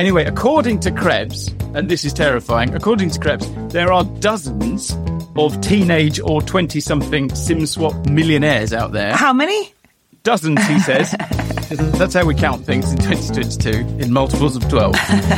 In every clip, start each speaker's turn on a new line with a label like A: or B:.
A: Anyway, according to Krebs, and this is terrifying, according to Krebs, there are dozens of teenage or 20-something SimSwap millionaires out there.
B: How many?
A: Dozens, he says. That's how we count things in 2022, in multiples of 12.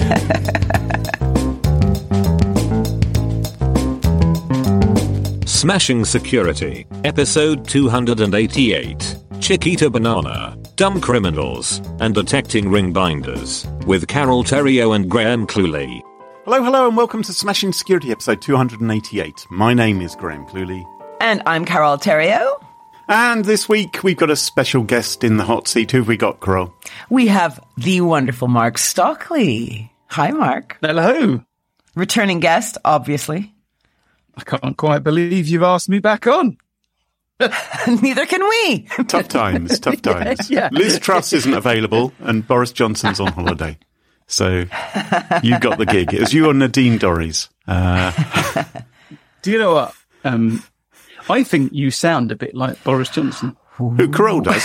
C: Smashing Security, episode 288, Chiquita Banana, Dumb Criminals, and Detecting Ring Binders, with Carol Theriault and Graham Cluley.
D: Hello, and welcome to Smashing Security, episode 288. My name is Graham Cluley.
B: And I'm Carol Theriault.
D: And this week, we've got a special guest in the hot seat. Who have we got, Carol?
B: We have the wonderful Mark Stockley. Hi, Mark.
A: Hello.
B: Returning guest, obviously.
A: I can't quite believe you've asked me back on.
B: Neither can we.
D: Tough times.
A: Yeah.
D: Liz Truss isn't available, and Boris Johnson's on holiday. So you got the gig. It was you and Nadine Dorries.
A: Do you know what? I think you sound a bit like Boris Johnson.
D: Who Carol does.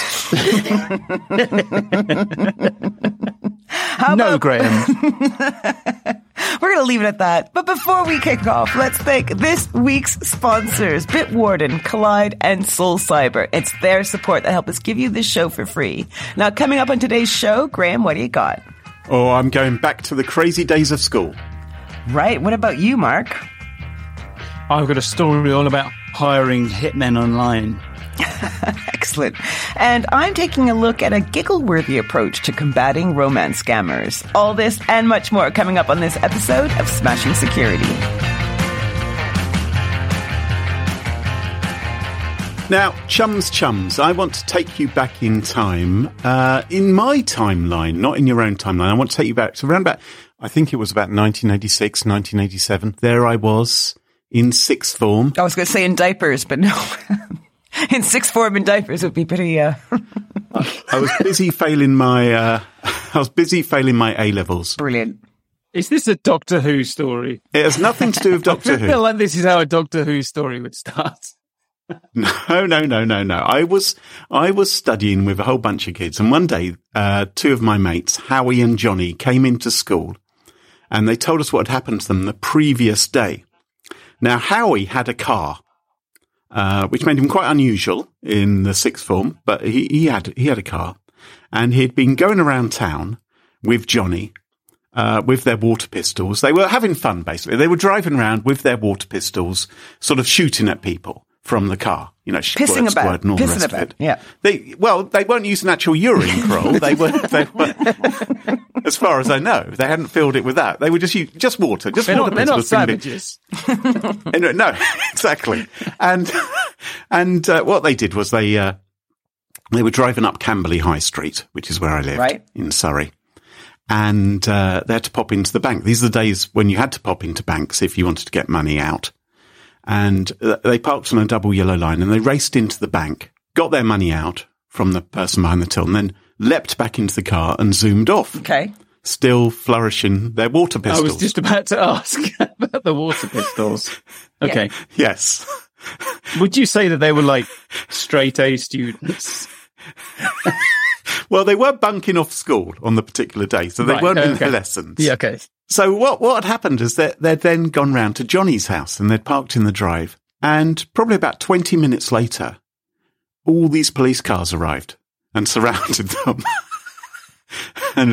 A: No, Graham.
B: We're going to leave it at that. But before we kick off, let's thank this week's sponsors, Bitwarden, Collide, and Soul Cyber. It's their support that help us give you this show for free. Now, coming up on today's show, Graham, what do you got?
D: Oh, I'm going back to the crazy days of school.
B: Right. What about you, Mark?
A: I've got a story all about hiring hitmen online.
B: Excellent. And I'm taking a look at a giggle-worthy approach to combating romance scammers. All this and much more coming up on this episode of Smashing Security.
D: Now, chums, I want to take you back in time, in my timeline, not in your own timeline. I want to take you back to around about, I think it was about 1986, 1987. There I was in sixth form.
B: I was going to say in diapers, but no. In sixth form in diapers would be pretty,
D: I was busy failing my A-levels.
B: Brilliant.
A: Is this a Doctor Who story?
D: It has nothing to do with Doctor Who.
A: I feel like this is how a Doctor Who story would start.
D: No. I was studying with a whole bunch of kids, and one day, two of my mates, Howie and Johnny, came into school, and they told us what had happened to them the previous day. Now, Howie had a car, which made him quite unusual in the sixth form, but he had a car, and he'd been going around town with Johnny, with their water pistols. They were having fun, basically. They were driving around with their water pistols, sort of shooting at people from the car,
B: pissing about,
D: and all the rest of it.
B: Yeah.
D: They weren't using actual urine, Kroll. They were, as far as I know, they hadn't filled it with that. They were just water,
A: They're not savages.
D: No, exactly. And what they did was they were driving up Camberley High Street, which is where I lived, in Surrey. And they had to pop into the bank. These are the days when you had to pop into banks if you wanted to get money out. And they parked on a double yellow line, and they raced into the bank, got their money out from the person behind the till, and then leapt back into the car and zoomed off.
B: Okay.
D: Still flourishing their water pistols.
A: I was just about to ask about the water pistols. Okay.
D: Yeah. Yes.
A: Would you say that they were like straight A students?
D: Well, they were bunking off school on the particular day, so they weren't in their lessons.
A: Yeah, okay.
D: So what had happened is that they'd then gone round to Johnny's house, and they'd parked in the drive. And probably about 20 minutes later, all these police cars arrived and surrounded them. And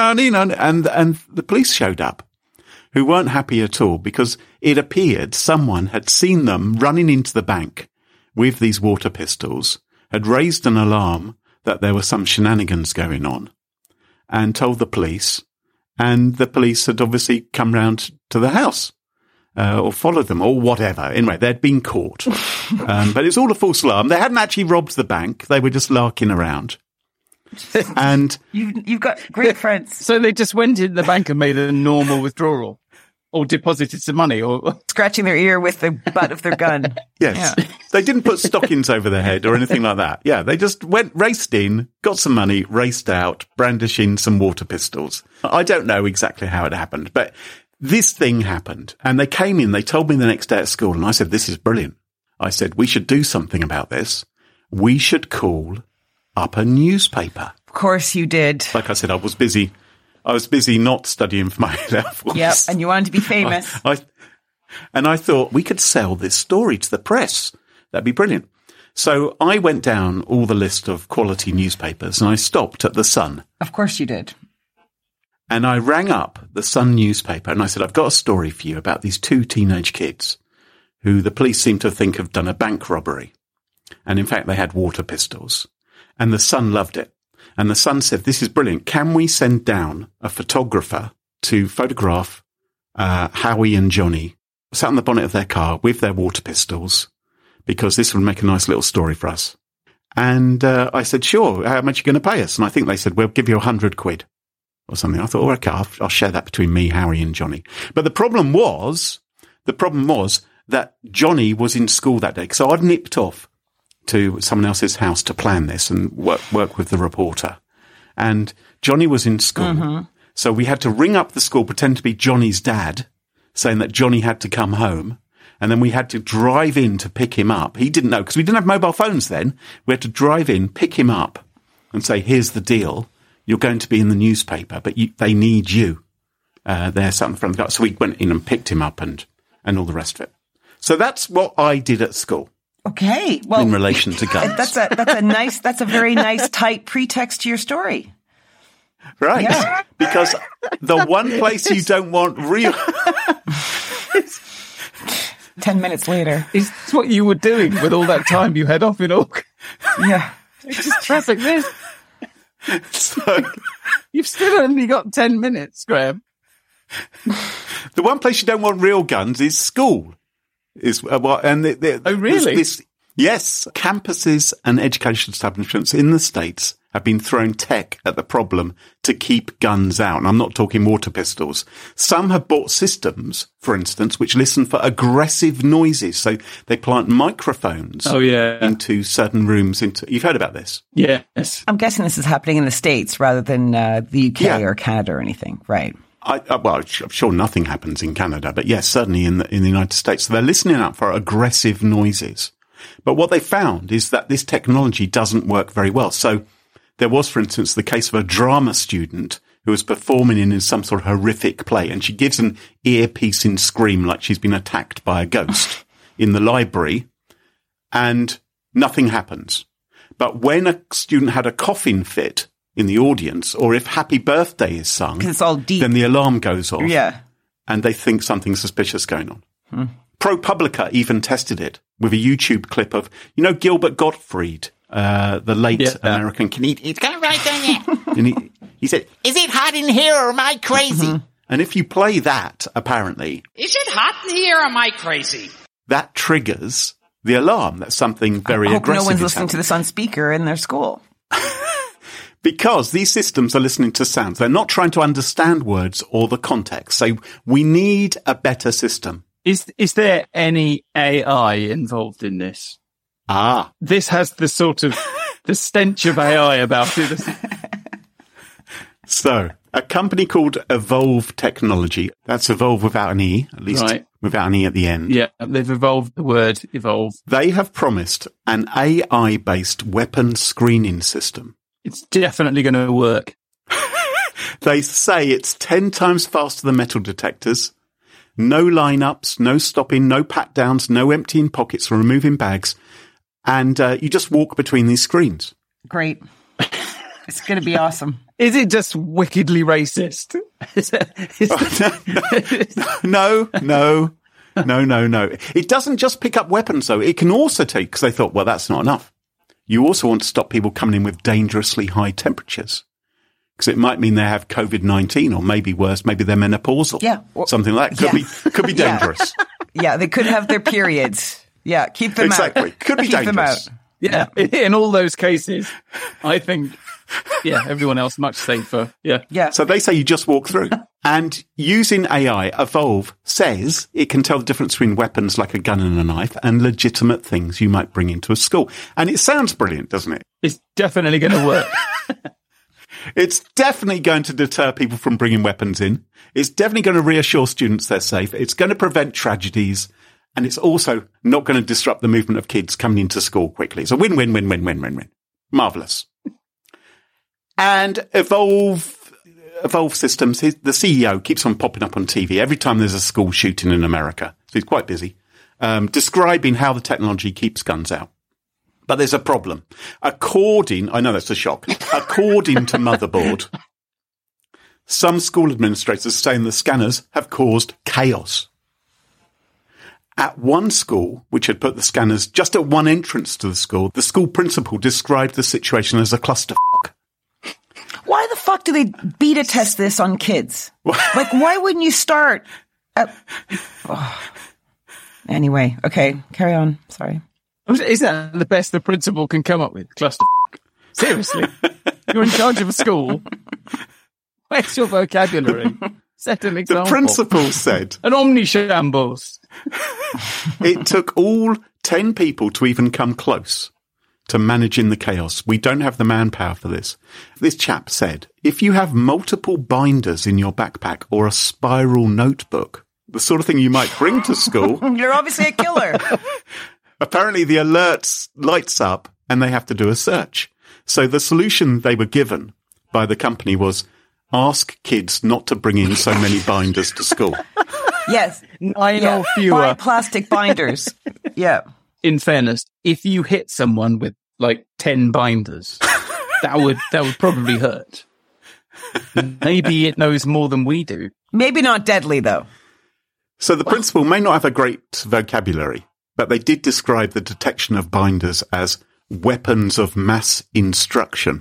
D: the police showed up, who weren't happy at all, because it appeared someone had seen them running into the bank with these water pistols, had raised an alarm that there were some shenanigans going on, and told the police. And the police had obviously come round to the house, or followed them, or whatever. Anyway, they'd been caught. But it's all a false alarm. They hadn't actually robbed the bank. They were just larking around. And
B: you've got great friends.
A: So they just went in the bank and made a normal withdrawal, or deposited some money, or
B: scratching their ear with the butt of their gun.
D: Yes.
B: Yeah.
D: They didn't put stockings over their head or anything like that. Yeah, they just raced in, got some money, raced out, brandishing some water pistols. I don't know exactly how it happened, but this thing happened. And they came in, they told me the next day at school, and I said, this is brilliant. I said, we should do something about this. We should call up a newspaper.
B: Of course you did.
D: Like I said, I was busy I was busy not studying for my A-levels.
B: Yep, and you wanted to be famous.
D: I thought we could sell this story to the press. That'd be brilliant. So I went down all the list of quality newspapers and I stopped at The Sun.
B: Of course you did.
D: And I rang up the Sun newspaper and I said, I've got a story for you about these two teenage kids who the police seem to think have done a bank robbery. And in fact, they had water pistols. And the Sun loved it. And the Sun said, this is brilliant. Can we send down a photographer to photograph Howie and Johnny sat on the bonnet of their car with their water pistols? Because this would make a nice little story for us. And I said, sure, how much are you going to pay us? And I think they said, we'll give you £100 or something. I thought, oh, okay, I'll share that between me, Howie and Johnny. But the problem was that Johnny was in school that day. So I'd nipped off to someone else's house to plan this and work with the reporter. And Johnny was in school. Mm-hmm. So we had to ring up the school, pretend to be Johnny's dad, saying that Johnny had to come home. And then we had to drive in to pick him up. He didn't know, because we didn't have mobile phones then. We had to drive in, pick him up, and say, here's the deal. You're going to be in the newspaper, but they need you. There, sat in the front of the car. So we went in and picked him up and all the rest of it. So that's what I did at school.
B: Okay. Well,
D: in relation to guns.
B: That's a very nice, tight pretext to your story.
D: Right.
B: Yeah.
D: Because the one place you don't want real...
B: 10 minutes later.
A: Is this what you were doing with all that time you had off in August?
B: Yeah.
A: It's just traffic this.
D: So,
A: you've still only got 10 minutes, Graham.
D: The one place you don't want real guns is school.
A: Oh, really?
D: Yes. Campuses and education establishments in the States have been throwing tech at the problem to keep guns out. And I'm not talking water pistols. Some have bought systems, for instance, which listen for aggressive noises. So they plant microphones into certain rooms. You've heard about this?
A: Yes.
B: I'm guessing this is happening in the States rather than the UK or Canada or anything, right?
D: Well, I'm sure nothing happens in Canada, but yes, certainly in the United States. So they're listening out for aggressive noises. But what they found is that this technology doesn't work very well. So there was, for instance, the case of a drama student who was performing in some sort of horrific play, and she gives an ear-piercing scream like she's been attacked by a ghost in the library, and nothing happens. But when a student had a coughing fit in the audience, or if Happy Birthday is sung,
B: it's all deep,
D: then the alarm goes off.
B: Yeah.
D: And they think something suspicious going on. ProPublica even tested it with a YouTube clip of, Gilbert Gottfried, the late American comedian.
E: It's got right down there.
D: And he said,
E: is it hot in here or am I crazy?
B: Mm-hmm.
D: And if you play that, apparently,
E: is it hot in here or am I crazy?
D: That triggers the alarm that something very aggressive
B: no one's
D: is
B: listening to this on speaker in their school.
D: Because these systems are listening to sounds. They're not trying to understand words or the context. So we need a better system.
A: Is there any AI involved in this? This has the sort of the stench of AI about it.
D: So, a company called Evolve Technology, that's Evolve without an E, at least without an E at the end.
A: Yeah, they've evolved the word evolve.
D: They have promised an AI-based weapon screening system.
A: It's definitely going to work.
D: They say it's 10 times faster than metal detectors. No lineups, no stopping, no pat downs, no emptying pockets or removing bags. And you just walk between these screens.
B: Great. It's going to be awesome.
A: Is it just wickedly racist?
D: No. It doesn't just pick up weapons, though. It can also take, because they thought, well, that's not enough. You also want to stop people coming in with dangerously high temperatures. Because it might mean they have COVID-19, or maybe worse, maybe they're menopausal.
B: Yeah.
D: Something like that. Could be dangerous.
B: Yeah, they could have their periods. Yeah, keep them out.
D: Exactly. Could be dangerous.
A: Yeah, in all those cases, I think, everyone else much safer. Yeah.
D: So they say you just walk through. And using AI, Evolve says it can tell the difference between weapons like a gun and a knife and legitimate things you might bring into a school. And it sounds brilliant, doesn't it?
A: It's definitely going to work.
D: It's definitely going to deter people from bringing weapons in. It's definitely going to reassure students they're safe. It's going to prevent tragedies. And it's also not going to disrupt the movement of kids coming into school quickly. It's a win-win-win-win-win-win-win. Marvellous. And Evolve Evolve Systems, the CEO keeps on popping up on TV every time there's a school shooting in America. So he's quite busy, describing how the technology keeps guns out. But there's a problem. I know that's a shock. According to Motherboard, some school administrators are saying the scanners have caused chaos. At one school, which had put the scanners just at one entrance to the school principal described the situation as a clusterfuck.
B: Why the fuck do they beta test this on kids? Like, why wouldn't you start at... Anyway, okay, carry on. Sorry.
A: Is that the best the principal can come up with? Cluster. Seriously? You're in charge of a school. Where's your vocabulary? Set an example.
D: The principal said...
A: An omnishambles.
D: It took all 10 people to even come close to managing the chaos. We don't have the manpower for this. This chap said, if you have multiple binders in your backpack or a spiral notebook, the sort of thing you might bring to school...
B: You're obviously a killer.
D: Apparently the alert lights up and they have to do a search. So the solution they were given by the company was ask kids not to bring in so many binders to school.
B: Yes.
A: 9 or fewer.
B: Buy plastic binders. Yeah.
A: In fairness, if you hit someone with like 10 binders, that would probably hurt. Maybe it knows more than we do.
B: Maybe not deadly, though.
D: So the principal may not have a great vocabulary, but they did describe the detection of binders as weapons of mass instruction.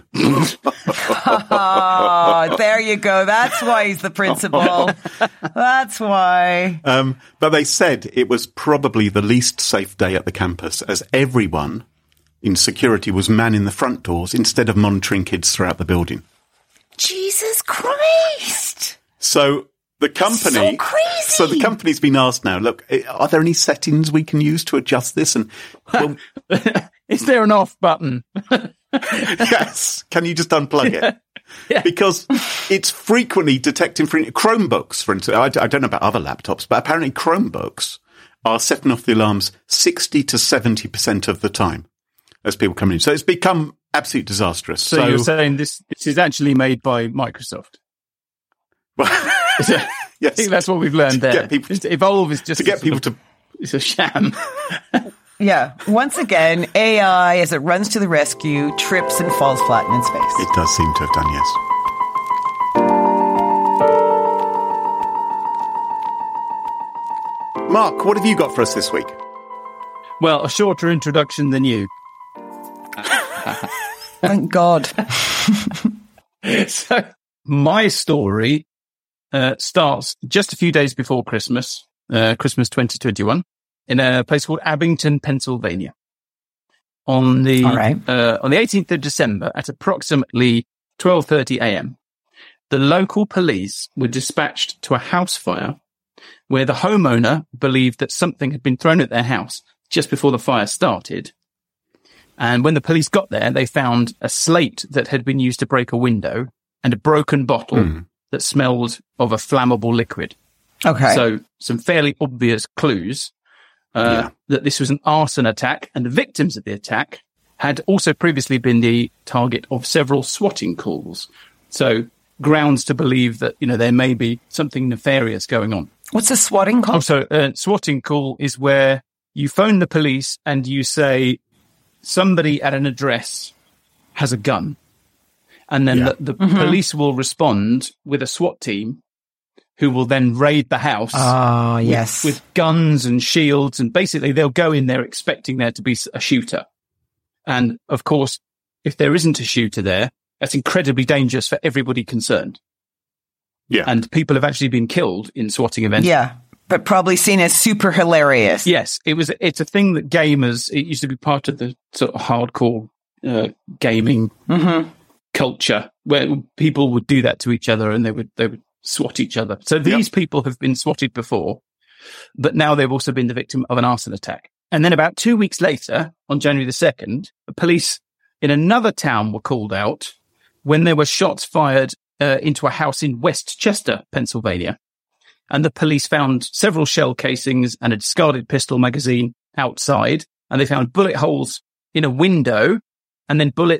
B: Oh, there you go. That's why he's the principal. That's why.
D: But they said it was probably the least safe day at the campus, as everyone in security was manning the front doors instead of monitoring kids throughout the building.
B: Jesus Christ.
D: So the company,
B: so crazy.
D: So the company's been asked now, look, are there any settings we can use to adjust this? And well,
A: is there an off button?
D: Yes. Can you just unplug it?
A: Yeah.
D: Because it's frequently detecting Chromebooks, for instance. I don't know about other laptops, but apparently Chromebooks are setting off the alarms 60 to 70% of the time as people come in. So it's become absolutely disastrous.
A: So you're saying this is actually made by Microsoft?
D: Yes.
A: I think that's what we've learned there. Evolve is just
D: to get people to...
A: It's a sham.
B: Yeah. Once again, AI, as it runs to the rescue, trips and falls flat in its face.
D: It does seem to have done, yes. Mark, what have you got for us this week?
A: Well, a shorter introduction than you.
B: Thank God.
A: So, my story starts just a few days before Christmas, Christmas 2021. In a place called Abington, Pennsylvania. On the 18th of December at approximately 12:30 a.m., the local police were dispatched to a house fire where the homeowner believed that something had been thrown at their house just before the fire started. And when the police got there, they found a slate that had been used to break a window and a broken bottle that smelled of a flammable liquid.
B: Okay.
A: So some fairly obvious clues. That this was an arson attack, and the victims of the attack had also previously been the target of several swatting calls. So grounds to believe that, there may be something nefarious going on.
B: What's a swatting call?
A: Also, swatting call is where you phone the police and you say somebody at an address has a gun. And then the police will respond with a SWAT team who will then raid the house with guns and shields. And basically they'll go in there expecting there to be a shooter. And of course, if there isn't a shooter there, that's incredibly dangerous for everybody concerned.
D: Yeah.
A: And people have actually been killed in swatting events.
B: Yeah. But probably seen as super hilarious.
A: Yes. It's a thing that gamers, it used to be part of the sort of hardcore gaming culture where people would do that to each other and they would swat each other. So these people have been swatted before, but now they've also been the victim of an arson attack. And then about 2 weeks later, on January the 2nd, the police in another town were called out when there were shots fired into a house in Westchester, Pennsylvania. And the police found several shell casings and a discarded pistol magazine outside. And they found bullet holes in a window and then bullets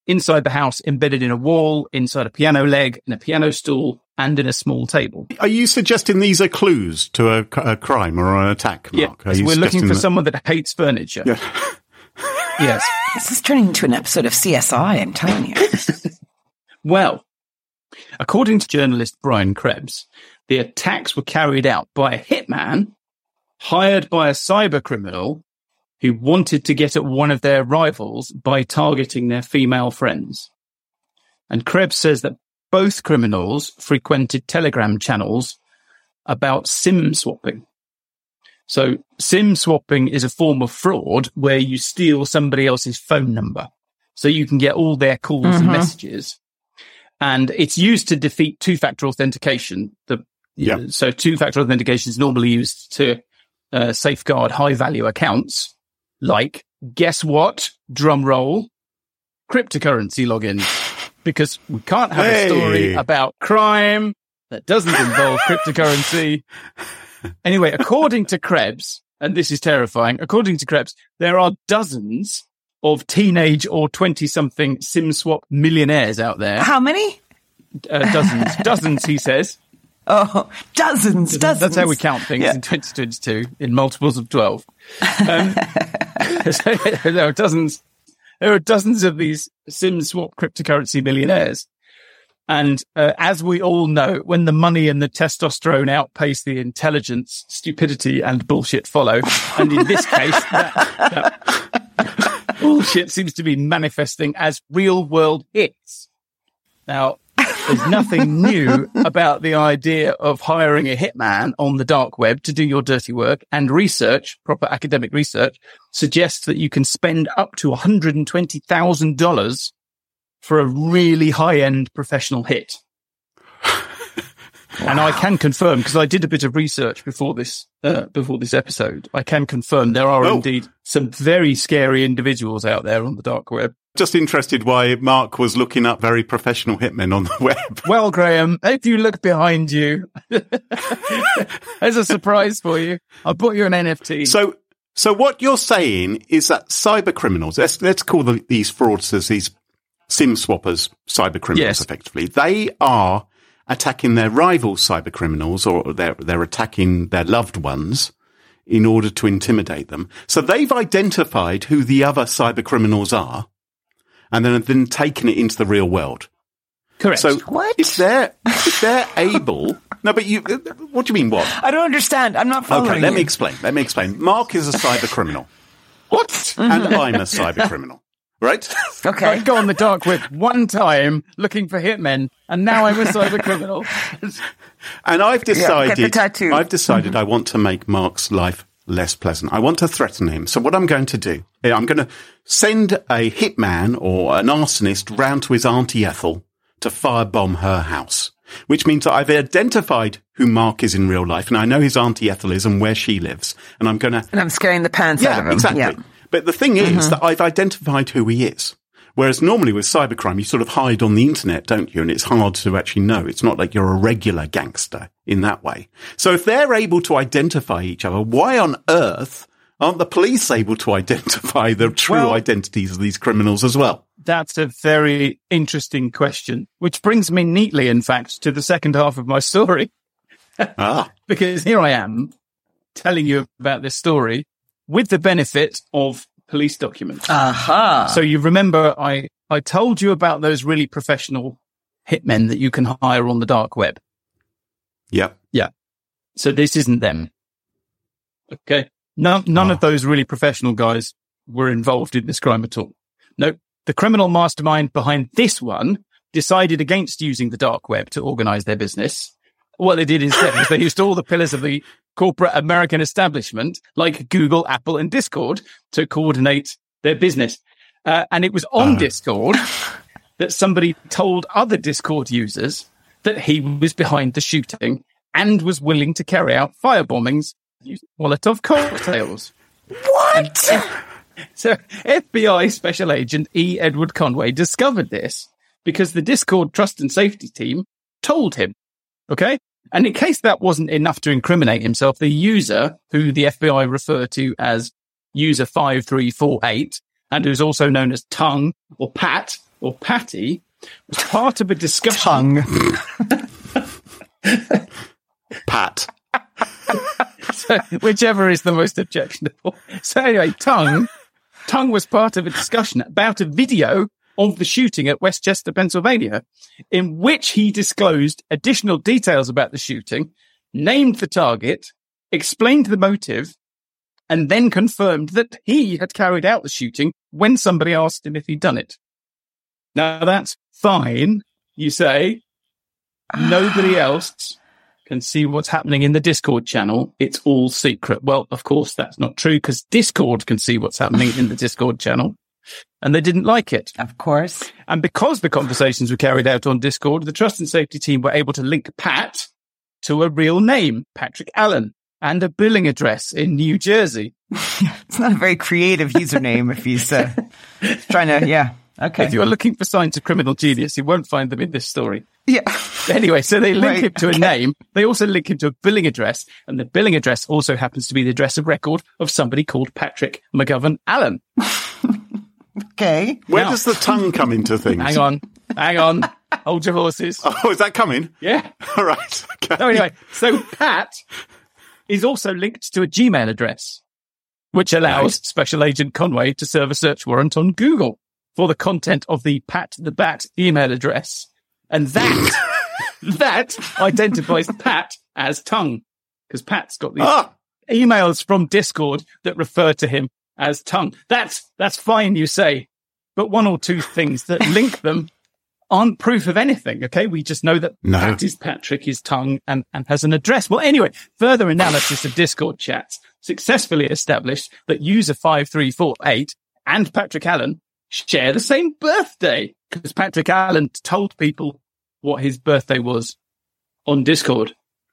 A: inside the house, embedded in a wall, inside a piano leg, in a piano stool, and in a small table.
D: Are you suggesting these are clues to a crime or an attack, Mark?
A: Yeah, we're looking for someone that hates furniture.
D: Yeah.
A: Yes.
B: This is turning into an episode of CSI, I'm telling you.
A: Well, according to journalist Brian Krebs, the attacks were carried out by a hitman hired by a cyber criminal who wanted to get at one of their rivals by targeting their female friends. And Krebs says that both criminals frequented Telegram channels about SIM swapping. So SIM swapping is a form of fraud where you steal somebody else's phone number so you can get all their calls and messages. And it's used to defeat two-factor authentication. So two-factor authentication is normally used to safeguard high-value accounts like, guess what? Drum roll, cryptocurrency logins. Because we can't have a story about crime that doesn't involve cryptocurrency. Anyway, according to Krebs, and this is terrifying, according to Krebs, there are dozens of teenage or 20-something SIM swap millionaires out there.
B: How many?
A: Dozens, he says.
B: Oh, dozens.
A: That's how we count things in 2022, in multiples of 12. So there are dozens of these SIM swap cryptocurrency millionaires. And as we all know, when the money and the testosterone outpace the intelligence, stupidity and bullshit follow. And in this case, that bullshit seems to be manifesting as real world hits. Now, there's nothing new about the idea of hiring a hitman on the dark web to do your dirty work, and research, proper academic research, suggests that you can spend up to $120,000 for a really high-end professional hit. Wow. And I can confirm, because I did a bit of research before this episode, I can confirm there are indeed some very scary individuals out there on the dark web.
D: Just interested why Mark was looking up very professional hitmen on the web.
A: Well, Graham, if you look behind you, there's a surprise for you. I bought you an NFT.
D: So what you're saying is that cyber criminals, let's call these fraudsters, these SIM swappers, cyber criminals, effectively, they are attacking their rival cyber criminals, or they're attacking their loved ones in order to intimidate them. So they've identified who the other cyber criminals are, and then taken it into the real world.
A: Correct.
D: So
B: what?
D: If they're able, no, but what do you mean what?
B: I don't understand. I'm not following.
D: Okay, let me explain. Mark is a cyber criminal.
A: What?
D: And I'm a cyber criminal. Right?
B: Okay.
A: I go on the dark web one time looking for hitmen, and now I'm a cyber criminal.
D: And I've decided,
B: get the tattoo.
D: I want to make Mark's life less pleasant. I want to threaten him. So what I'm going to do, I'm going to send a hitman or an arsonist round to his Auntie Ethel to firebomb her house, which means that I've identified who Mark is in real life, and I know his Auntie Ethel is and where she lives, and I'm
B: scaring the pants out of him.
D: Exactly.
B: Yeah.
D: But the thing is that I've identified who he is. Whereas normally with cybercrime, you sort of hide on the internet, don't you? And it's hard to actually know. It's not like you're a regular gangster in that way. So if they're able to identify each other, why on earth aren't the police able to identify the true identities of these criminals as well?
A: That's a very interesting question, which brings me neatly, in fact, to the second half of my story. Because here I am telling you about this story with the benefit of police documents. So you remember I told you about those really professional hitmen that you can hire on the dark web.
D: Yeah.
A: Yeah. So this isn't them. Okay. None of those really professional guys were involved in this crime at all. No, the criminal mastermind behind this one decided against using the dark web to organize their business. What they did instead was they used all the pillars of the corporate American establishment, like Google, Apple, and Discord, to coordinate their business. And it was on Discord that somebody told other Discord users that he was behind the shooting and was willing to carry out firebombings using Molotov cocktails.
B: What?
A: So FBI Special Agent E. Edward Conway discovered this because the Discord Trust and Safety Team told him. Okay? And in case that wasn't enough to incriminate himself, the user, who the FBI refer to as user 5348, and who's also known as Tongue or Pat, or Patty, was part of a discussion.
D: Pat.
A: So, whichever is the most objectionable. So anyway, Tongue was part of a discussion about a video of the shooting at Westchester, Pennsylvania, in which he disclosed additional details about the shooting, named the target, explained the motive, and then confirmed that he had carried out the shooting when somebody asked him if he'd done it. Now, that's fine, you say. Nobody else can see what's happening in the Discord channel. It's all secret. Well, of course, that's not true, because Discord can see what's happening in the Discord channel, and they didn't like it.
B: Of course.
A: And because the conversations were carried out on Discord, the Trust and Safety team were able to link Pat to a real name, Patrick Allen, and a billing address in New Jersey.
B: It's not a very creative username if he's trying to, yeah. Okay.
A: If you're looking for signs of criminal genius, you won't find them in this story.
B: Yeah.
A: Anyway, so they link him to a name. They also link him to a billing address. And the billing address also happens to be the address of record of somebody called Patrick McGovern Allen.
B: Okay.
D: Where does the tongue come into things?
A: Hang on. Hold your horses.
D: Oh, is that coming?
A: Yeah.
D: All right. Okay.
A: So anyway, so Pat is also linked to a Gmail address, which allows Special Agent Conway to serve a search warrant on Google for the content of the Pat the Bat email address. And that identifies Pat as Tongue, because Pat's got these emails from Discord that refer to him as Tongue. That's fine, you say, but one or two things that link them aren't proof of anything, okay? We just know that Pat is Patrick, is Tongue, and has an address. Well, anyway, further analysis of Discord chats successfully established that user 5348 and Patrick Allen share the same birthday, because Patrick Allen told people what his birthday was on Discord.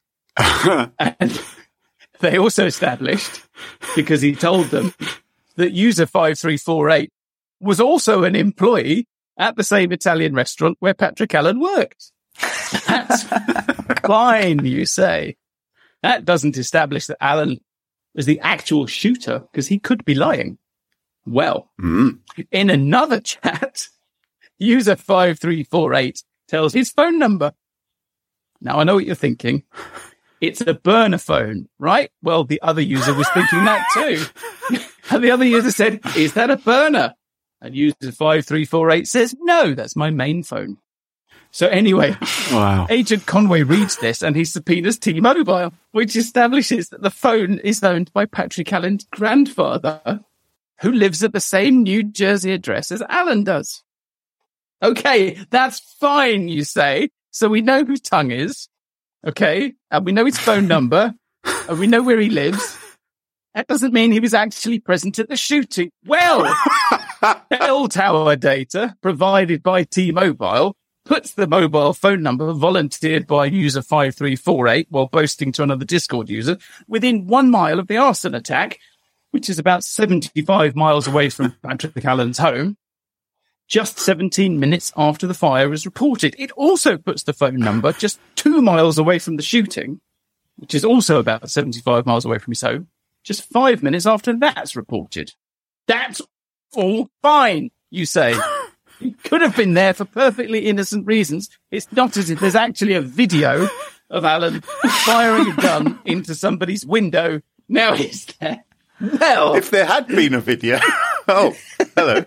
A: And they also established, because he told them, that user 5348 was also an employee at the same Italian restaurant where Patrick Allen worked. That's fine, you say. That doesn't establish that Allen was the actual shooter, because he could be lying. Well, in another chat, user 5348 tells his phone number. Now, I know what you're thinking. It's a burner phone, right? Well, the other user was thinking that too. And the other user said, is that a burner? And user 5348 says, no, that's my main phone. So anyway, Agent Conway reads this and he subpoenas T-Mobile, which establishes that the phone is owned by Patrick Allen's grandfather, who lives at the same New Jersey address as Allen does. Okay, that's fine, you say. So we know who Tongue is, okay? And we know his phone number, and we know where he lives. That doesn't mean he was actually present at the shooting. Well, cell tower data provided by T-Mobile puts the mobile phone number volunteered by user 5348 while boasting to another Discord user within 1 mile of the arson attack, which is about 75 miles away from Patrick Allen's home, just 17 minutes after the fire was reported. It also puts the phone number just 2 miles away from the shooting, which is also about 75 miles away from his home, just 5 minutes after that's reported. That's all fine, you say. He could have been there for perfectly innocent reasons. It's not as if there's actually a video of Allen firing a gun into somebody's window. Now he's there. Well,
D: if there had been a video. Oh, hello.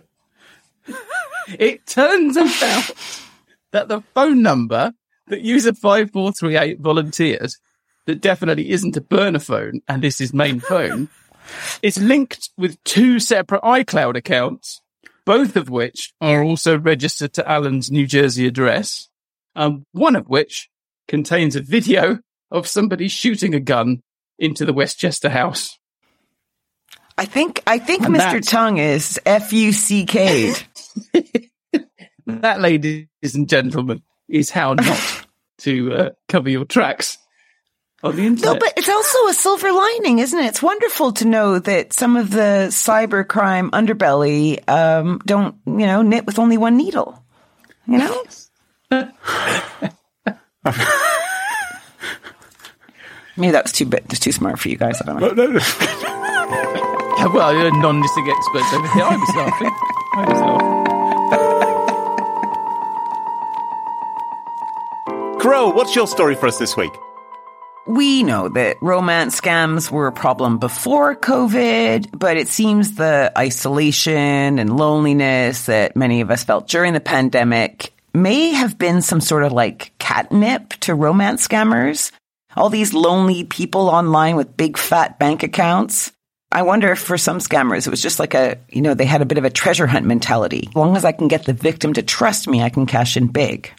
A: It turns out that the phone number that user 5438 volunteered, that definitely isn't a burner phone, and this is main phone, is linked with 2 separate iCloud accounts, both of which are also registered to Allen's New Jersey address, one of which contains a video of somebody shooting a gun into the Westchester house.
B: I think Mr. Tongue is F-U-C-K'd.
A: That, ladies and gentlemen, is how not to cover your tracks on the internet.
B: No, but it's also a silver lining, isn't it? It's wonderful to know that some of the cybercrime underbelly don't, knit with only one needle. You know? Maybe that was too smart for you guys. I don't know.
D: No.
A: Well, you're a non-knitting expert over here. I was laughing.
D: Carole, what's your story for us this week?
B: We know that romance scams were a problem before COVID, but it seems the isolation and loneliness that many of us felt during the pandemic may have been some sort of like catnip to romance scammers. All these lonely people online with big fat bank accounts. I wonder if for some scammers it was just like they had a bit of a treasure hunt mentality. As long as I can get the victim to trust me, I can cash in big.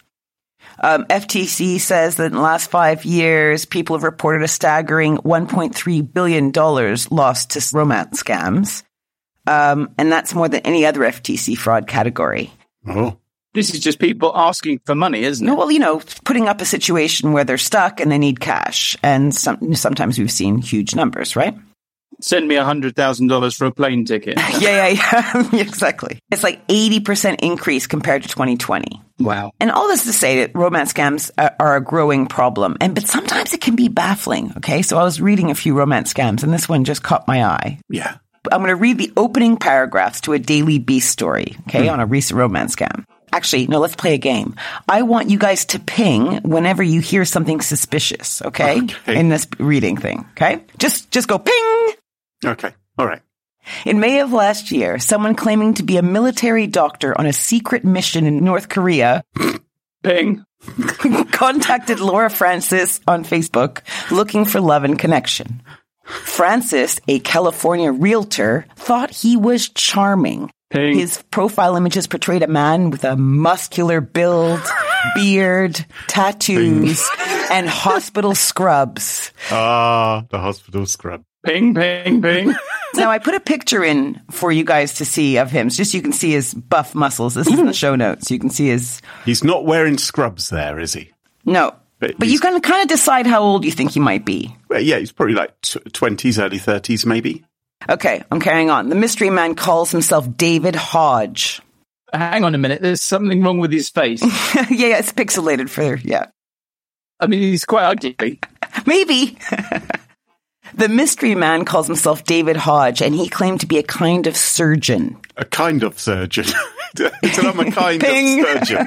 B: FTC says that in the last 5 years, people have reported a staggering $1.3 billion lost to romance scams. And that's more than any other FTC fraud category.
D: Oh.
A: This is just people asking for money, isn't it?
B: No, well, putting up a situation where they're stuck and they need cash. And sometimes we've seen huge numbers, right?
A: Send me $100,000 for a plane ticket.
B: Yeah, exactly. It's like 80% increase compared to 2020.
A: Wow.
B: And all this to say that romance scams are a growing problem. But sometimes it can be baffling, okay? So I was reading a few romance scams, and this one just caught my eye.
D: Yeah.
B: I'm going to read the opening paragraphs to a Daily Beast story, okay, on a recent romance scam. Actually, no, let's play a game. I want you guys to ping whenever you hear something suspicious, okay? In this reading thing, okay? Just go ping!
D: Okay, all right.
B: In May of last year, someone claiming to be a military doctor on a secret mission in North Korea
A: Ping.
B: contacted Laura Francis on Facebook looking for love and connection. Francis, a California realtor, thought he was charming.
A: Ping.
B: His profile images portrayed a man with a muscular build, beard, tattoos, and hospital scrubs.
D: Ah, the hospital scrub.
A: Ping, ping, ping.
B: Now, I put a picture in for you guys to see of him, just so you can see his buff muscles. This is in the show notes. You can see his...
D: He's not wearing scrubs there, is he?
B: No. But you can kind of decide how old you think he might be.
D: Well, yeah, he's probably like 20s, early 30s, maybe.
B: Okay, I'm carrying on. The mystery man calls himself David Hodge.
A: Hang on a minute. There's something wrong with his face.
B: yeah, it's pixelated for, yeah.
A: I mean, he's quite ugly.
B: Maybe. The mystery man calls himself David Hodge, and he claimed to be a kind of surgeon.
D: A kind of surgeon. He said, I'm a kind
B: Ping.
D: of surgeon.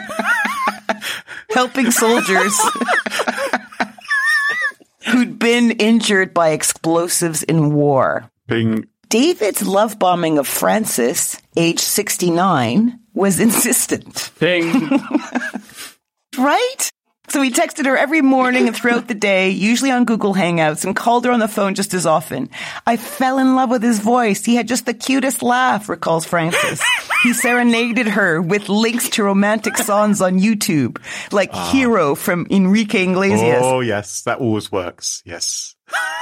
B: Helping soldiers who'd been injured by explosives in war.
D: Ping.
B: David's love bombing of Frances, age 69, was insistent.
A: Ping.
B: Right? So he texted her every morning and throughout the day, usually on Google Hangouts, and called her on the phone just as often. I fell in love with his voice. He had just the cutest laugh, recalls Francis. He serenaded her with links to romantic songs on YouTube, like Hero from Enrique Iglesias.
D: Oh, yes. That always works. Yes.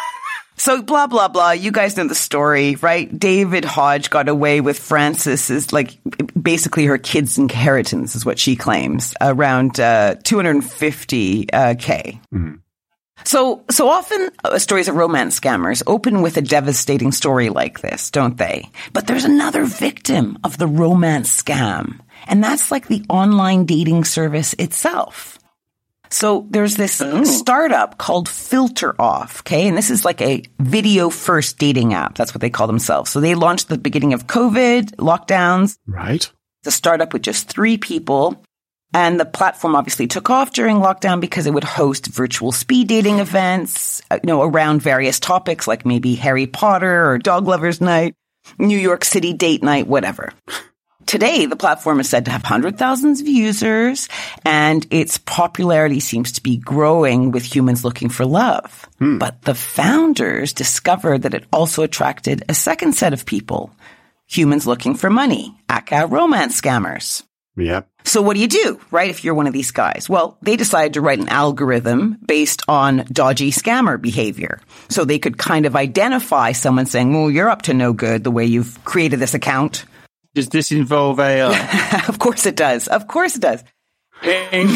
B: So blah, blah, blah. You guys know the story, right? David Hodge got away with Frances's, like, basically her kid's inheritance is what she claims, around $250K.
D: Mm-hmm.
B: So often stories of romance scammers open with a devastating story like this, don't they? But there's another victim of the romance scam, and that's like the online dating service itself. So there's this startup called Filter Off, okay? And this is like a video-first dating app. That's what they call themselves. So they launched at the beginning of COVID, lockdowns.
D: Right.
B: It's a startup with just 3 people. And the platform obviously took off during lockdown because it would host virtual speed dating events, around various topics like maybe Harry Potter or Dog Lovers Night, New York City Date Night, whatever. Today, the platform is said to have 100,000 users, and its popularity seems to be growing with humans looking for love. But the founders discovered that it also attracted a second set of people, humans looking for money, aka romance scammers.
D: Yeah.
B: So what do you do, right, if you're one of these guys? Well, they decided to write an algorithm based on dodgy scammer behavior. So they could kind of identify someone saying, well, you're up to no good the way you've created this account.
A: Does this involve AI?
B: Of course it does. Of course it does.
A: Ping.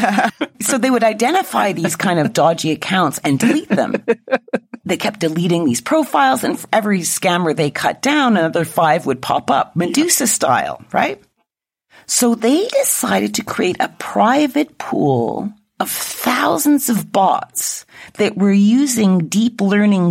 B: So they would identify these kind of dodgy accounts and delete them. They kept deleting these profiles, and for every scammer they cut down, another 5 would pop up, Medusa style, right? So they decided to create a private pool of thousands of bots that were using deep learning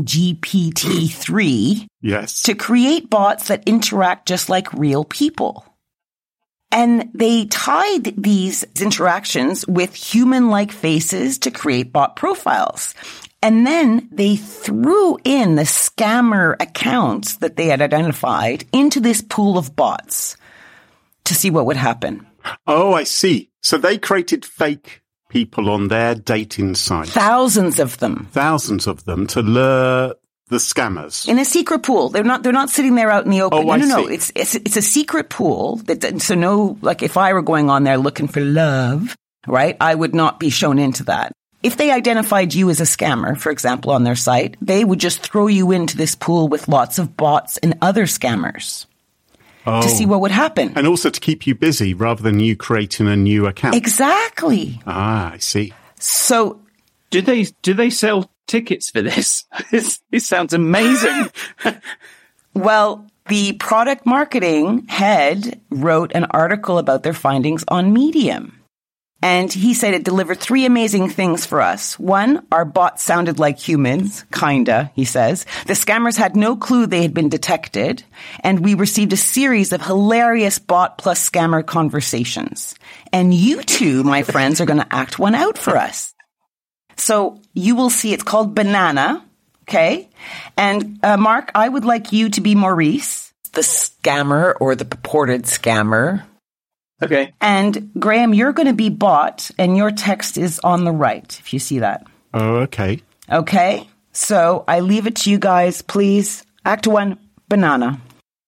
B: GPT-3
D: Yes.
B: to create bots that interact just like real people. And they tied these interactions with human-like faces to create bot profiles. And then they threw in the scammer accounts that they had identified into this pool of bots to see what would happen.
D: Oh, I see. So they created fake people on their dating site.
B: Thousands of them
D: To lure the scammers
B: in a secret pool. They're not sitting there out in the open.
D: Oh,
B: No. It's a secret pool so no, like if I were going on there looking for love, right, I would not be shown into that. If they identified you as a scammer, for example, on their site, they would just throw you into this pool with lots of bots and other scammers to see what would happen.
D: And also to keep you busy rather than you creating a new account.
B: Exactly.
D: Ah, I see.
B: So
A: do they sell tickets for this? This sounds amazing.
B: Well, the product marketing head wrote an article about their findings on Medium. And he said it delivered 3 amazing things for us. 1, our bots sounded like humans, kinda, he says. The scammers had no clue they had been detected. And we received a series of hilarious bot plus scammer conversations. And you two, my friends, are going to act one out for us. So you will see it's called Banana, okay? And Mark, I would like you to be Maurice, the scammer or the purported scammer.
A: Okay.
B: And Graham, you're going to be bot, and your text is on the right, if you see that.
D: Oh, okay.
B: Okay. So I leave it to you guys, please. Act 1, Banana.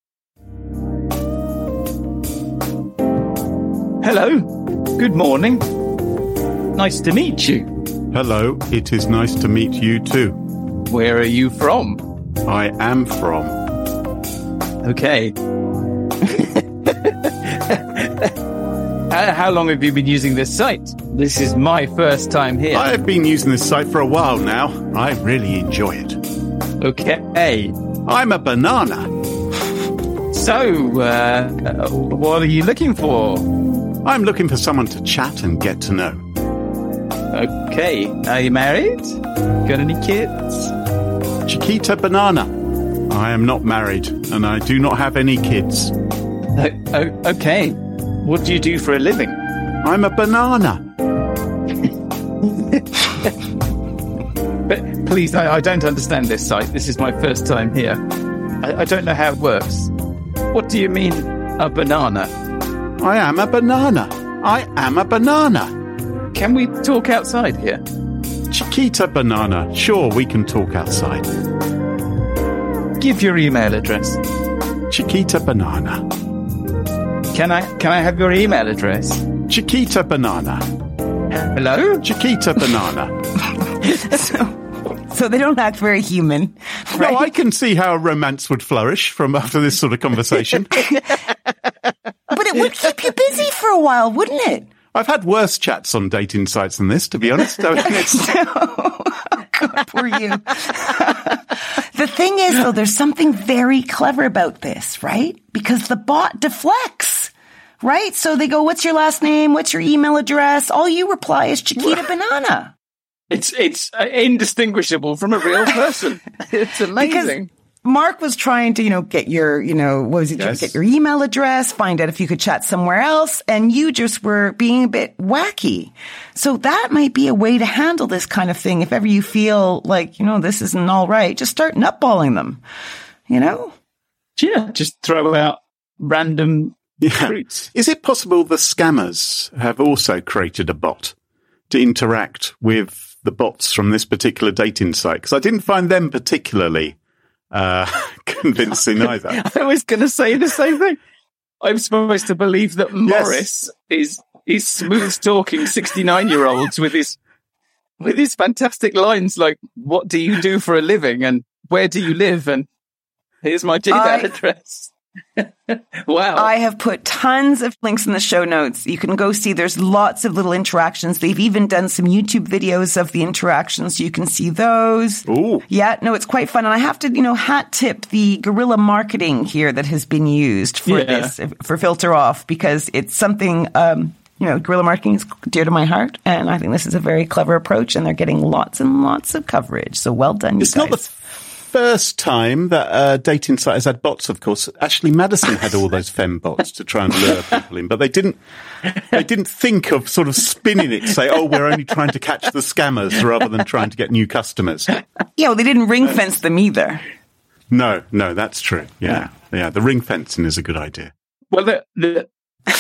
A: Hello. Good morning. Nice to meet you.
D: Hello. It is nice to meet you too.
A: Where are you from?
D: I am from.
A: Okay. How long have you been using this site? This is my first time here.
D: I have been using this site for a while now. I really enjoy it.
A: Okay.
D: I'm a banana.
A: So, what are you looking for?
D: I'm looking for someone to chat and get to know.
A: Okay. Are you married? Got any kids?
D: Chiquita Banana. I am not married, and I do not have any kids.
A: Okay. What do you do for a living?
D: I'm a banana.
A: But please, I don't understand this site. This is my first time here. I don't know how it works. What do you mean, a banana?
D: I am a banana. I am a banana.
A: Can we talk outside here?
D: Chiquita Banana. Sure, we can talk outside.
A: Give your email address.
D: Chiquita Banana.
A: Can I have your email address?
D: Chiquita Banana.
A: Hello?
D: Chiquita Banana.
B: So they don't act very human. Right?
D: No, I can see how a romance would flourish from after this sort of conversation.
B: But it would keep you busy for a while, wouldn't it?
D: I've had worse chats on dating sites than this, to be honest. I mean,
B: God, poor you. The thing is, though, there's something very clever about this, right? Because the bot deflects, right? So they go, what's your last name? What's your email address? All you reply is Chiquita Banana.
A: It's indistinguishable from a real person. It's amazing.
B: Because Mark was trying to, get your, get your email address, find out if you could chat somewhere else, and you just were being a bit wacky. So that might be a way to handle this kind of thing. If ever you feel like, this isn't all right, just start nutballing them,
A: Yeah, just throw out random fruits.
D: Is it possible the scammers have also created a bot to interact with the bots from this particular dating site? Because I didn't find them particularly convincing either.
A: I was going to say the same thing. I'm supposed to believe that Morris is smooth talking 69-year-olds with his fantastic lines like, "What do you do for a living?" and "Where do you live?" and "Here's my Gmail address." Wow.
B: I have put tons of links in the show notes. You can go see there's lots of little interactions. They've even done some YouTube videos of the interactions. You can see those.
D: Ooh.
B: Yeah, no, it's quite fun. And I have to, hat tip the guerrilla marketing here that has been used for this, for Filter Off, because it's something, guerrilla marketing is dear to my heart. And I think this is a very clever approach, and they're getting lots and lots of coverage. So well done, you guys.
D: first time that a dating site has had bots, of course. Ashley Madison had all those femme bots to try and lure people in, but they didn't think of sort of spinning it to say, oh, we're only trying to catch the scammers rather than trying to get new customers.
B: Yeah, well, they didn't ring fence them either.
D: No, that's true. Yeah. The ring fencing is a good idea.
A: Well, the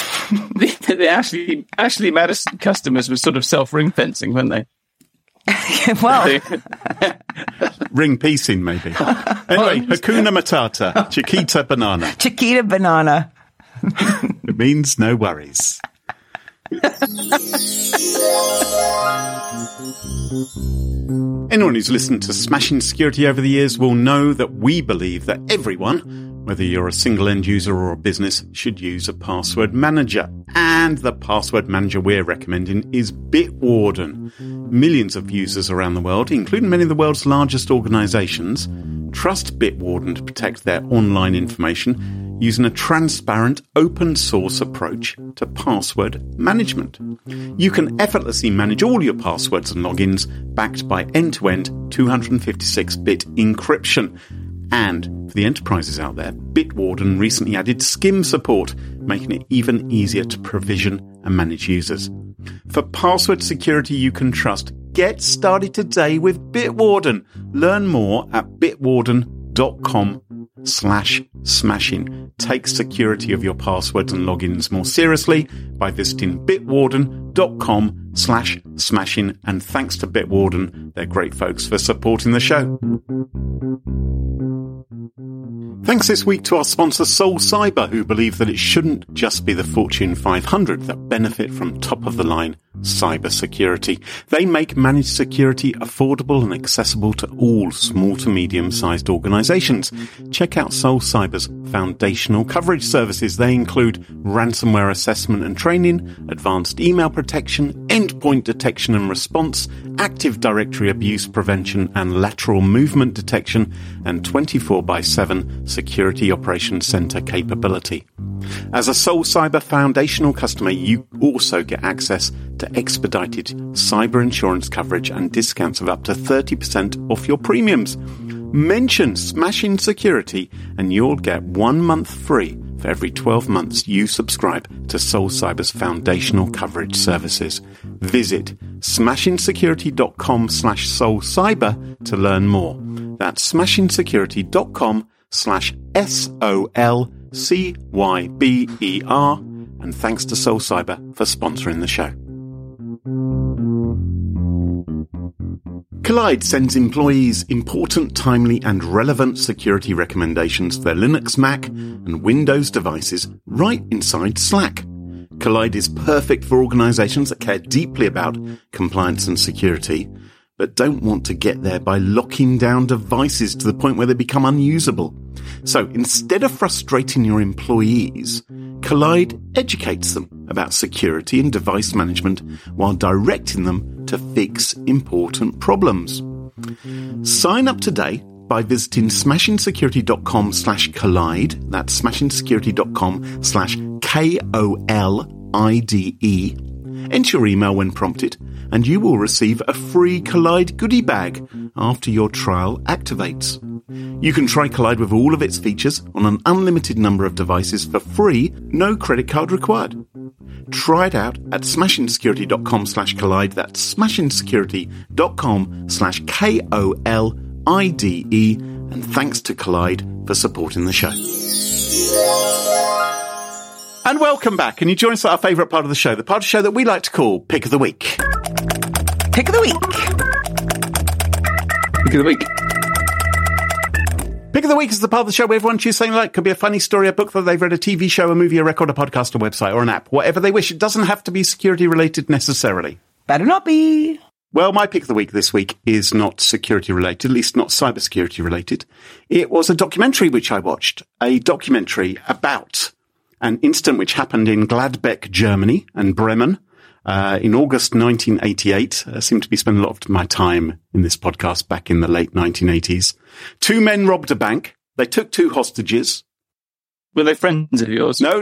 A: Ashley Madison customers were sort of self-ring fencing, weren't they?
B: Well,
D: ring piecing, maybe. Anyway, Hakuna Matata, Chiquita Banana.
B: Chiquita Banana.
D: It means no worries. Anyone who's listened to Smashing Security over the years will know that we believe that everyone, whether you're a single end user or a business, should use a password manager. And the password manager we're recommending is Bitwarden. Millions of users around the world, including many of the world's largest organisations, trust Bitwarden to protect their online information using a transparent, open-source approach to password management. You can effortlessly manage all your passwords and logins backed by end-to-end 256-bit encryption. And for the enterprises out there, Bitwarden recently added SCIM support, making it even easier to provision and manage users. For password security you can trust, get started today with Bitwarden. Learn more at bitwarden.com/smashing. Take security of your passwords and logins more seriously by visiting bitwarden.com/smashing. And thanks to Bitwarden, they're great folks, for supporting the show. Thanks this week to our sponsor Soul Cyber, who believe that it shouldn't just be the Fortune 500 that benefit from top-of-the-line cyber security. They make managed security affordable and accessible to all small to medium-sized organizations. Check out Soul Cyber's foundational coverage services. They include ransomware assessment and training, advanced email protection, endpoint detection and response, Active Directory abuse prevention and lateral movement detection, and 24/7 Security Operations Center capability. As a Soul Cyber foundational customer, you also get access to expedited cyber insurance coverage and discounts of up to 30% off your premiums. Mention Smashing Security and you'll get 1 month free for every 12 months you subscribe to Soul Cyber's foundational coverage services. Visit smashingsecurity.com/soulcyber to learn more. That's smashingsecurity.com/SOLCYBER. And thanks to Soul Cyber for sponsoring the show. Kolide sends employees important, timely and relevant security recommendations for their Linux, Mac and Windows devices right inside Slack. Kolide is perfect for organizations that care deeply about compliance and security, but don't want to get there by locking down devices to the point where they become unusable. So instead of frustrating your employees, Kolide educates them about security and device management while directing them to fix important problems. Sign up today by visiting smashingsecurity.com/Kolide. That's smashingsecurity.com/KOLIDE. Enter your email when prompted, and you will receive a free Kolide goodie bag after your trial activates. You can try Kolide with all of its features on an unlimited number of devices for free, no credit card required. Try it out at smashingsecurity.com/Kolide. That's smashingsecurity.com/KOLIDE. And thanks to Kolide for supporting the show. And welcome back. And you join us at our favourite part of the show, the part of the show that we like to call Pick of the Week.
B: Pick of the week.
A: Pick of the week.
D: Pick of the Week is the part of the show where everyone chooses something like, could be a funny story, a book that they've read, a TV show, a movie, a record, a podcast, a website, or an app. Whatever they wish. It doesn't have to be security related necessarily.
B: Better not be.
D: Well, my pick of the week this week is not security related, at least not cybersecurity related. It was a documentary which I watched, a documentary about an incident which happened in Gladbeck, Germany and Bremen in August 1988. I seem to be spending a lot of my time in this podcast back in the late 1980s. 2 men robbed a bank. They took 2 hostages.
A: Were they friends of yours?
D: No.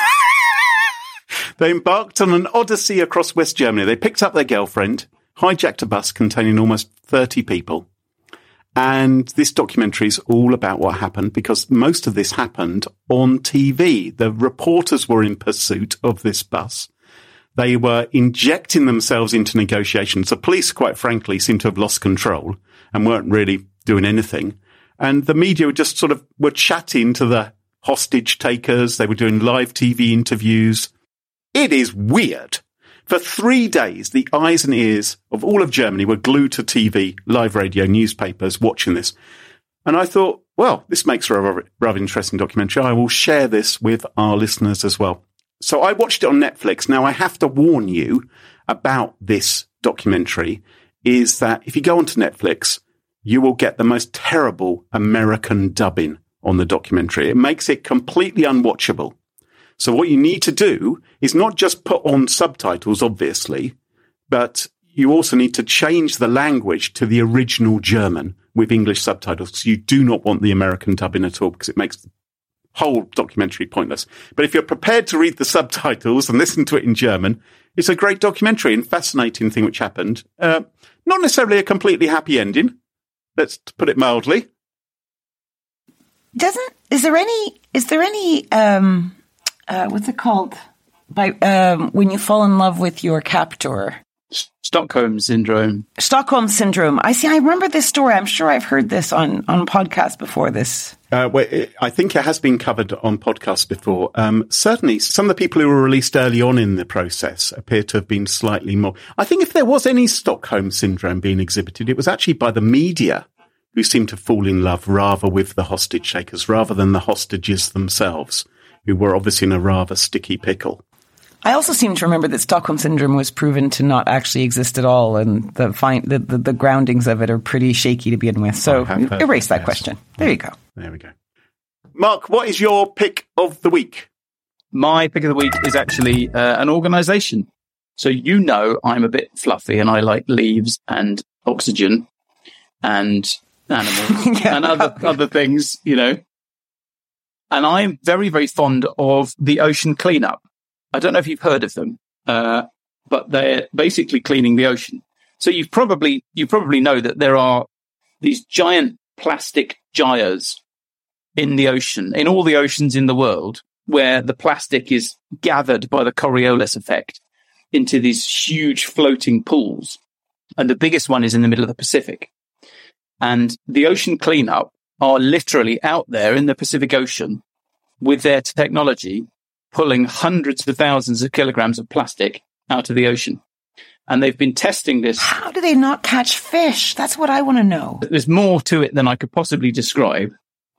D: They embarked on an odyssey across West Germany. They picked up their girlfriend, hijacked a bus containing almost 30 people, And this documentary is all about what happened because most of this happened on TV. The reporters were in pursuit of this bus. They were injecting themselves into negotiations. The police, quite frankly, seemed to have lost control and weren't really doing anything. And the media just sort of were chatting to the hostage takers. They were doing live TV interviews. It is weird. For 3 days, the eyes and ears of all of Germany were glued to TV, live radio, newspapers, watching this. And I thought, well, this makes for a rather interesting documentary. I will share this with our listeners as well. So I watched it on Netflix. Now, I have to warn you about this documentary is that if you go onto Netflix, you will get the most terrible American dubbing on the documentary. It makes it completely unwatchable. So what you need to do is not just put on subtitles, obviously, but you also need to change the language to the original German with English subtitles. You do not want the American dubbing at all because it makes the whole documentary pointless. But if you're prepared to read the subtitles and listen to it in German, it's a great documentary and fascinating thing which happened. Not necessarily a completely happy ending. Let's put it mildly.
B: Is there any what's it called? When you fall in love with your captor.
A: Stockholm Syndrome.
B: Stockholm Syndrome. I remember this story. I'm sure I've heard this on podcasts before this.
D: I think it has been covered on podcasts before. Certainly, some of the people who were released early on in the process appear to have been slightly more. I think if there was any Stockholm Syndrome being exhibited, it was actually by the media who seemed to fall in love rather with the hostage takers, rather than the hostages themselves, who were obviously in a rather sticky pickle.
B: I also seem to remember that Stockholm Syndrome was proven to not actually exist at all, and the groundings of it are pretty shaky to begin with. So erase that question. There you go.
D: There we go. Mark, what is your pick of the week?
A: My pick of the week is actually an organisation. So I'm a bit fluffy and I like leaves and oxygen and animals and other things, And I'm very, very fond of the Ocean Cleanup. I don't know if you've heard of them, but they're basically cleaning the ocean. So you probably know that there are these giant plastic gyres in the ocean, in all the oceans in the world, where the plastic is gathered by the Coriolis effect into these huge floating pools. And the biggest one is in the middle of the Pacific. And the Ocean Cleanup are literally out there in the Pacific Ocean with their technology, pulling hundreds of thousands of kilograms of plastic out of the ocean. And they've been testing this.
B: How do they not catch fish? That's what I want to know.
A: There's more to it than I could possibly describe.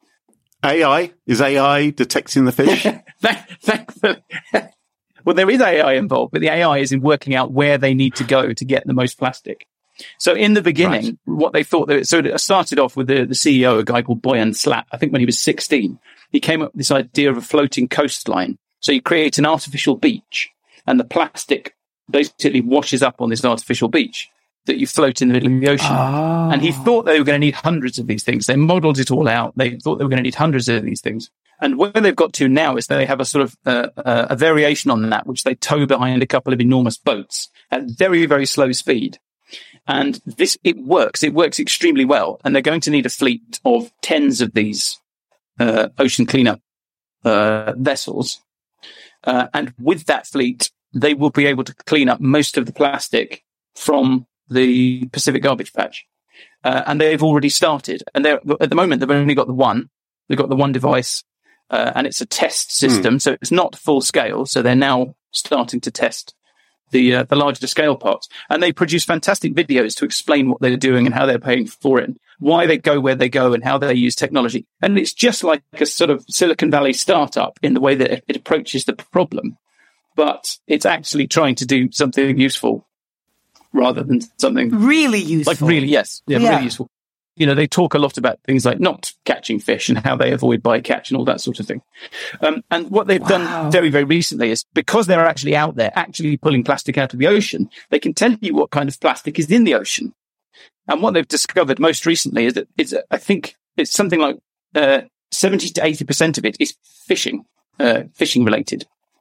D: AI? Is AI detecting the fish?
A: Thankfully. Well, there is AI involved, but the AI is in working out where they need to go to get the most plastic. So in the beginning, what they thought, it started off with the CEO, a guy called Boyan Slat. I think when he was 16, he came up with this idea of a floating coastline. So you create an artificial beach and the plastic basically washes up on this artificial beach that you float in the middle of the ocean. Oh. And he thought they were going to need hundreds of these things. They modeled it all out. They thought they were going to need hundreds of these things. And where they've got to now is they have a sort of a variation on that, which they tow behind a couple of enormous boats at very, very slow speed. And it works. It works extremely well. And they're going to need a fleet of tens of these ocean cleanup vessels. And with that fleet, they will be able to clean up most of the plastic from the Pacific garbage patch. And they've already started. And at the moment, they've only got the one. They've got the one device, and it's a test system. So it's not full scale. So they're now starting to test the larger scale parts. And they produce fantastic videos to explain what they're doing and how they're paying for it, and why they go where they go and how they use technology. And it's just like a sort of Silicon Valley startup in the way that it approaches the problem. But it's actually trying to do something useful rather than something
B: really useful.
A: Like really, yes. Yeah, really useful. They talk a lot about things like not catching fish and how they avoid bycatch and all that sort of thing. And what they've done very, very recently is because they're actually out there, actually pulling plastic out of the ocean, they can tell you what kind of plastic is in the ocean. And what they've discovered most recently is that I think it's something like 70 to 80% of it is fishing related.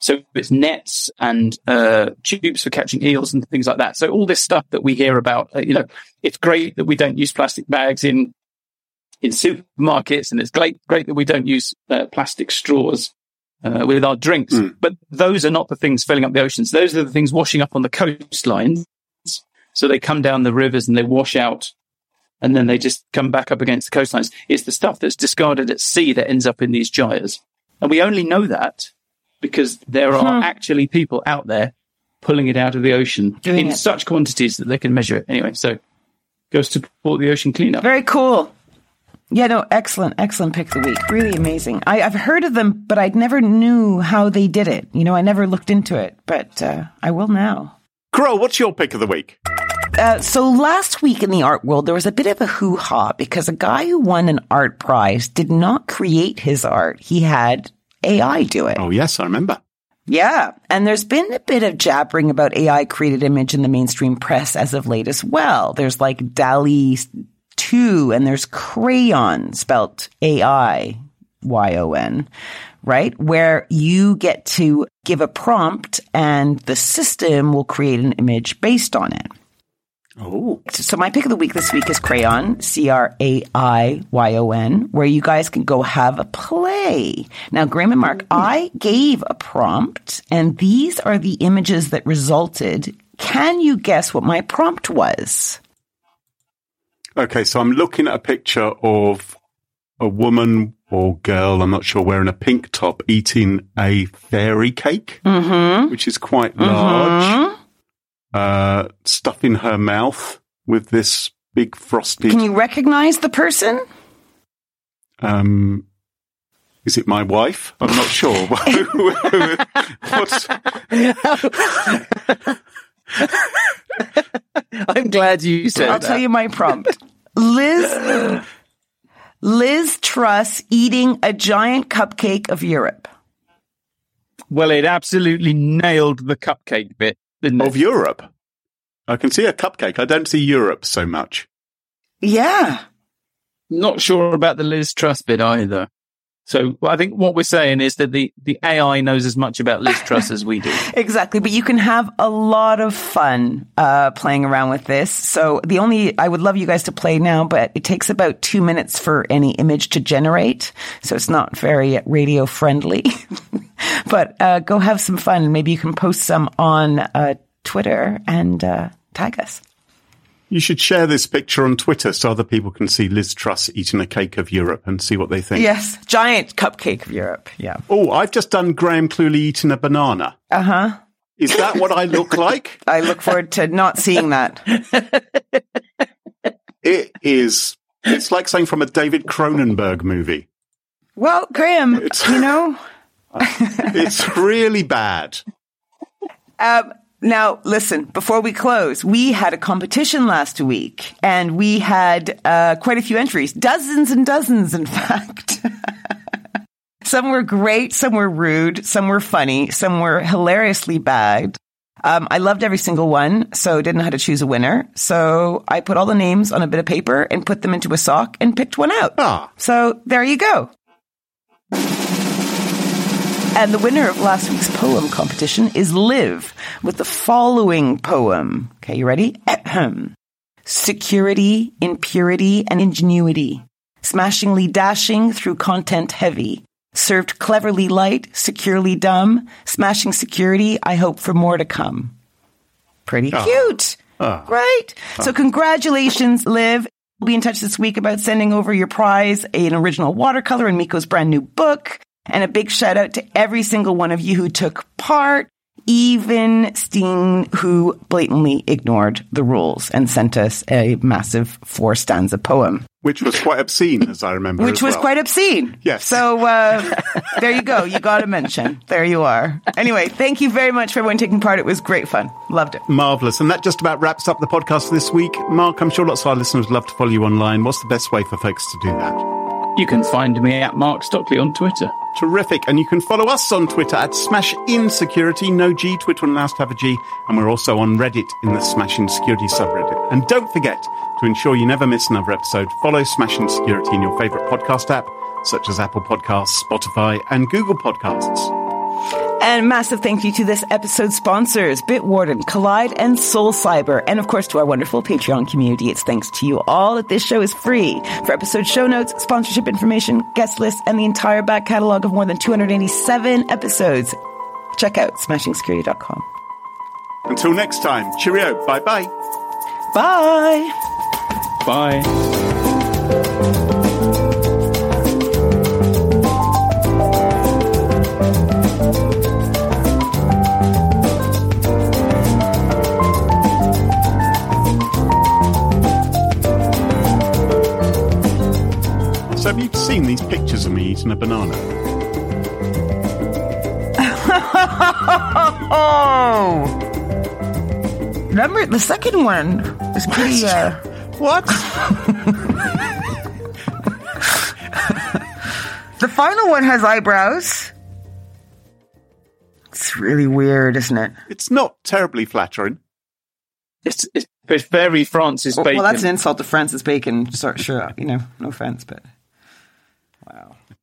A: So it's nets and tubes for catching eels and things like that. So all this stuff that we hear about, it's great that we don't use plastic bags in supermarkets, and it's great that we don't use plastic straws with our drinks. But those are not the things filling up the oceans. Those are the things washing up on the coastlines. So they come down the rivers and they wash out, and then they just come back up against the coastlines. It's the stuff that's discarded at sea that ends up in these gyres. And we only know that because there are actually people out there pulling it out of the ocean in such quantities that they can measure it. Anyway, so goes to support the ocean cleanup.
B: Very cool. Yeah, no, excellent pick of the week. Really amazing. I've heard of them, but I never knew how they did it. I never looked into it, but I will now.
D: Carole, what's your pick of the week?
B: So last week in the art world, there was a bit of a hoo-ha because a guy who won an art prize did not create his art. He had AI do it.
D: Oh, yes, I remember.
B: Yeah. And there's been a bit of jabbering about AI created image in the mainstream press as of late as well. There's like DALL-E 2 and there's Crayon, spelt AIYON, right? Where you get to give a prompt and the system will create an image based on it.
D: Oh.
B: So my pick of the week this week is Crayon, Craiyon, where you guys can go have a play. Now, Graham and Mark, I gave a prompt, and these are the images that resulted. Can you guess what my prompt was?
D: Okay, so I'm looking at a picture of a woman or girl, I'm not sure, wearing a pink top, eating a fairy cake, which is quite large. Stuff in her mouth with this big frosted...
B: Can you recognize the person?
D: Is it my wife? I'm not sure.
A: I'm glad you said
B: I'll tell you my prompt. Liz Truss eating a giant cupcake of Europe.
A: Well, it absolutely nailed the cupcake bit, didn't it?
D: Of Europe? I can see a cupcake. I don't see Europe so much.
B: Yeah.
A: Not sure about the Liz Truss bit either. So I think what we're saying is that the AI knows as much about Liz Truss as we do.
B: Exactly. But you can have a lot of fun playing around with this. So I would love you guys to play now, but it takes about 2 minutes for any image to generate. So it's not very radio friendly. But go have some fun. Maybe you can post some on Twitter and tag us.
D: You should share this picture on Twitter so other people can see Liz Truss eating a cake of Europe and see what they think.
B: Yes, giant cupcake of Europe. Yeah.
D: Oh, I've just done Graham Cluley eating a banana.
B: Uh-huh.
D: Is that what I look like?
B: I look forward to not seeing that.
D: It's like something from a David Cronenberg movie.
B: Well, Graham,
D: it's really bad.
B: Now, listen, before we close, we had a competition last week, and we had quite a few entries, dozens and dozens, in fact. Some were great, some were rude, some were funny, some were hilariously bad. I loved every single one, so didn't know how to choose a winner. So I put all the names on a bit of paper and put them into a sock and picked one out. So there you go. And the winner of last week's poem competition is Liv with the following poem. Okay, you ready? Security, impurity, and ingenuity. Smashingly dashing through content heavy. Served cleverly light, securely dumb. Smashing security, I hope for more to come. Pretty cute. Right? So congratulations, Liv. We'll be in touch this week about sending over your prize, an original watercolor in Miko's brand new book. And a big shout out to every single one of you who took part, even Steen, who blatantly ignored the rules and sent us a massive 4-stanza poem.
D: Which was quite obscene, as I remember.
B: Which was quite obscene.
D: Yes.
B: So there you go. You got a mention. There you are. Anyway, thank you very much for everyone taking part. It was great fun. Loved it.
D: Marvellous. And that just about wraps up the podcast this week. Mark, I'm sure lots of our listeners would love to follow you online. What's the best way for folks to do that?
A: You can find me at Mark Stockley on Twitter.
D: Terrific. And you can follow us on Twitter at Smash Insecurity. No G. Twitter allows to have a G. And we're also on Reddit in the Smash Insecurity subreddit. And don't forget to ensure you never miss another episode. Follow Smash Insecurity in your favourite podcast app, such as Apple Podcasts, Spotify, and Google Podcasts.
B: And massive thank you to this episode's sponsors, Bitwarden, Collide, and SoulCyber. And of course to our wonderful Patreon community. It's thanks to you all that this show is free. For episode show notes, sponsorship information, guest lists, and the entire back catalog of more than 287 episodes, check out smashingsecurity.com.
D: Until next time, cheerio. Bye-bye.
B: Bye.
A: Bye.
D: So have you seen these pictures of me eating a banana?
B: Oh! Remember, the second one was pretty,
D: What?
B: The final one has eyebrows. It's really weird, isn't it?
D: It's not terribly flattering.
A: It's very Francis Bacon.
B: Well, that's an insult to Francis Bacon. Sure, no offense, but wow.